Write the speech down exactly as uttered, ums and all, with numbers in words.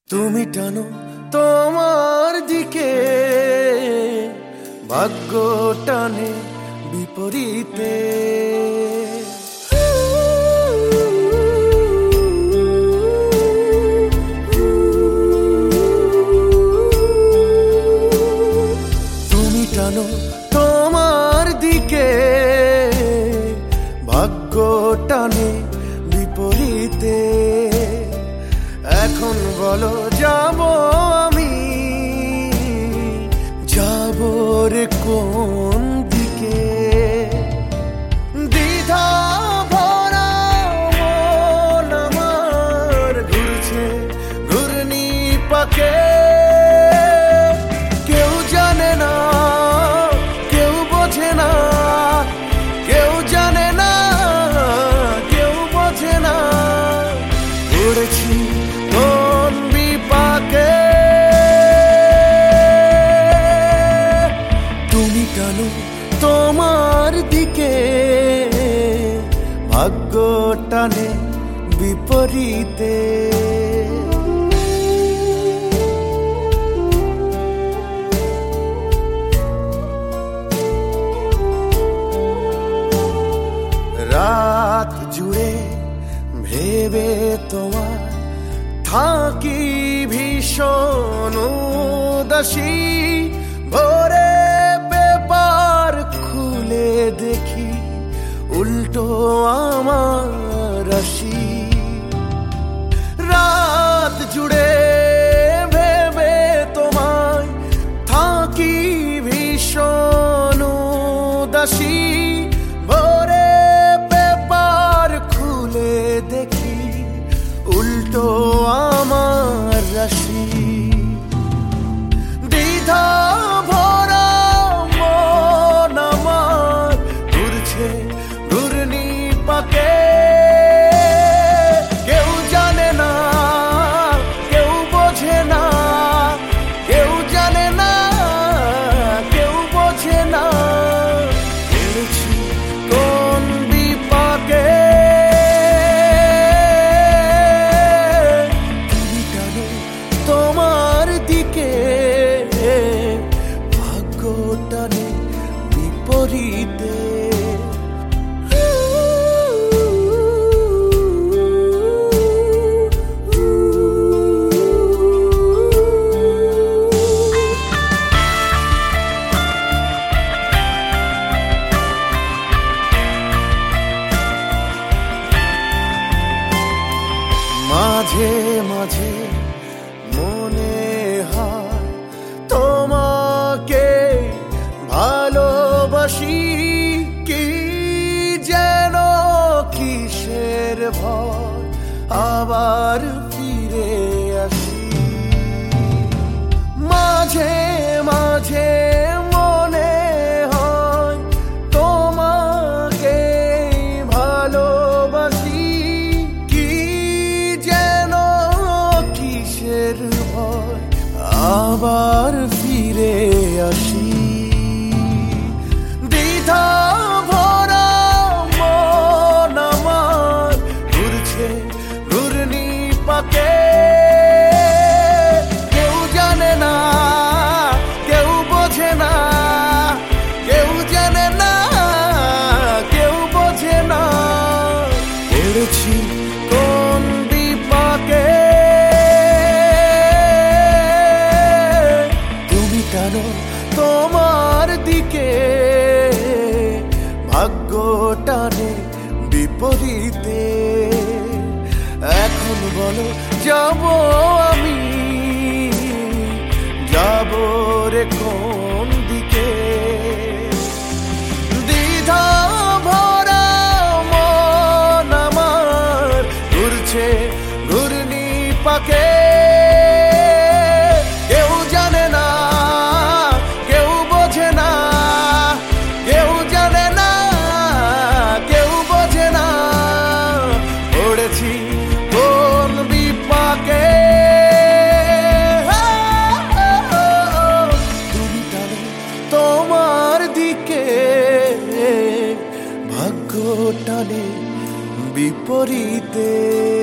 তুমি টানো তোমার দিকে, ভাগ্য টানে বিপরীতে। তুমি টানো তোমার দিকে, ভাগ্য টানে বিপরীতে। এখন বলো যাব আমি, যাব রে কোন দিকে? দ্বিধা ভরা মন আমার ঘুরছে ঘূর্ণি পাকে। কেউ জানে না, কেউ বোঝে না, কেউ জানে না, কেউ বোঝে না। উড়েছি কোন বিপাকে। তুমি টানো তোমার দিকে, ভাগ্য টানে বিপরীতে। রাত জুড়ে ভেবে তোমার থাকি ভীষণ উদাসী। ভোরে পেপার খুলে দেখি উল্টো আমার রাশি। রাত জুড়ে ভেবে তোমায় থাকি ভীষণ উদাসী। ভোরে পেপার খুলে দেখি উল্টো আমার রাশি। দ্বিধা ভরা মন আমার ঘুরছে ঘূর্ণি পাকে। কেউ জানে না, কেউ বোঝে না, কেউ জানে না, কেউ বোঝে না। ঘুরছি কোন বিপাকে। তুমি টানো তোমার দিকে, ভাগ্য টানে বিপরীতে। মাঝে মাঝে মনে হয় তোমাকে ভালোবাসি। কি যেন কিসের ভয় আবার ফিরে আসি। মাঝে মাঝে মনে হয় তোমাকে ভালোবাসি। কি যেন কিসের ভয় আবার ফিরে আসি। দ্বিধা ভরা মন আমার ঘুরছে ঘূর্ণি পাকে। কেউ জানে না, কেউ বোঝে না, কেউ জানে না, কেউ বোঝে না। পড়েছি কোন বিপাকে। তুমি টানো তোমার দিকে, ভাগ্য টানে বিপরীতে। এখন বলো যাব আমি, যাব রে কোন দিকে? দ্বিধা ভরা মন আমার ঘুরছে ঘূর্ণি পাকে। কেউ জানে না, কেউ বোঝে না, কেউ জানে না, কেউ বোঝে না। পড়েছি কোন বিপাকে। তুমি টানো তোমার দিকে, ভাগ্য টানে বিপরীতে।